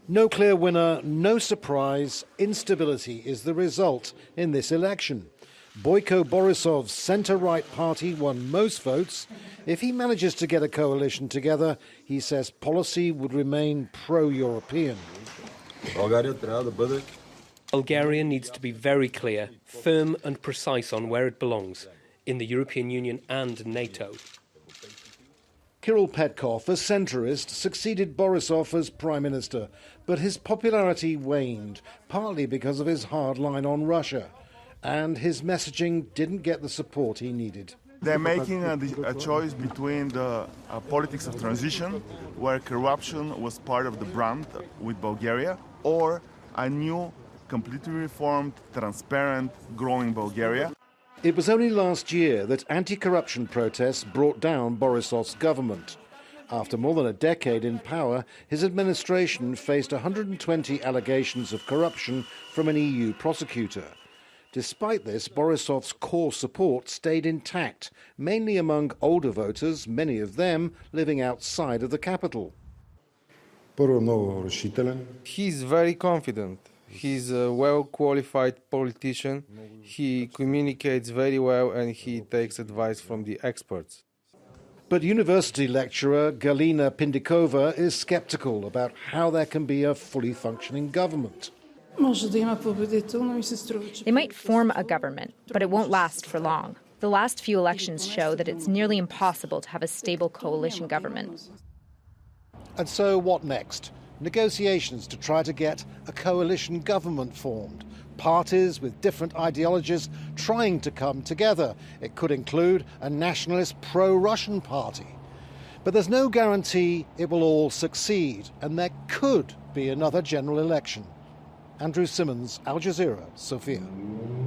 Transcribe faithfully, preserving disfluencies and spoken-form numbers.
No clear winner, no surprise, instability is the result in this election. Boyko Borisov's centre-right party won most votes. If he manages to get a coalition together, he says policy would remain pro-European. Bulgaria needs to be very clear, firm and precise on where it belongs, in the European Union and NATO. Kirill Petkov, a centrist, succeeded Borisov as prime minister, but his popularity waned, partly because of his hard line on Russia, and his messaging didn't get the support he needed. They're making a, a choice between the uh, politics of transition, where corruption was part of the brand with Bulgaria, or a new, completely reformed, transparent, growing Bulgaria. It was only last year that anti-corruption protests brought down Borisov's government. After more than a decade in power, his administration faced one hundred twenty allegations of corruption from an E U prosecutor. Despite this, Borisov's core support stayed intact, mainly among older voters, many of them living outside of the capital. He's very confident. He's a well-qualified politician. He communicates very well and he takes advice from the experts. But university lecturer Galina Pindikova is sceptical about how there can be a fully functioning government. They might form a government, but it won't last for long. The last few elections show that it's nearly impossible to have a stable coalition government. And so what next? Negotiations to try to get a coalition government formed. Parties with different ideologies trying to come together. It could include a nationalist pro-Russian party. But there's no guarantee it will all succeed, and there could be another general election. Andrew Simmons, Al Jazeera, Sofia.